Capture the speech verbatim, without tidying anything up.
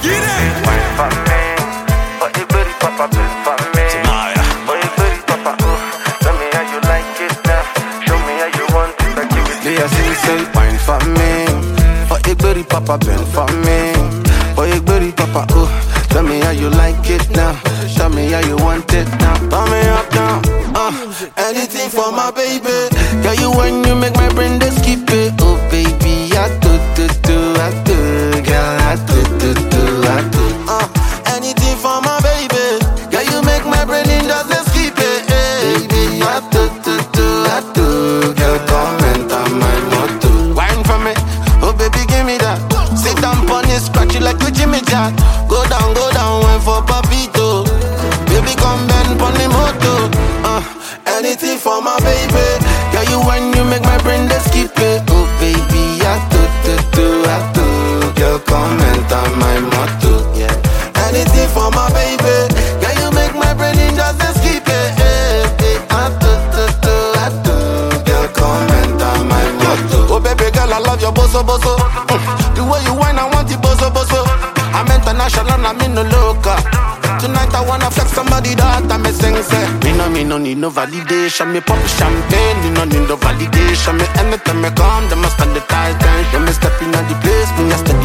Get it. Wine for me, but you booty papa been for me. But you booty papa, ooh, tell me how you like it now. Show me how you want it, I give it to you. Yeah, see, say, wine for me. But you booty papa been for me. But you booty papa, ooh, tell me how you like it now. Tell me how you want it now. Turn me up now. Uh, anything for my baby. Girl, you when you make my brain just skip it. Oh baby, I do do do, I do, girl, I do do do, I do. Uh, anything for my baby. Girl, you make my brain just skip it. Hey, baby, I do do do, I do, girl, comment on my motto. Wine for me, oh baby, give me that. Sit down on it, scratch it like a Jimmy Jack. Go down, go down, wine for papito. Baby, come bend on the moto. Uh, anything for my baby. Girl, you when you make my brain just skip it. Oh baby, I do do do, I do. Girl, comment on my motto. Yeah. Anything for my baby. Girl, you make my brain just skip it. Hey, hey, I do do do, I do. Girl, comment on my motto. Oh baby girl, I love your boso boso. Mm. The way you whine, I want the boso boso. I'm international, I'm in the local. Tonight I wanna flex somebody that I me sing say. Me no, me no need no validation. Me pop champagne, me no need no validation. Me anytime me come, them must stand the tight. When me step in at the place, me a steady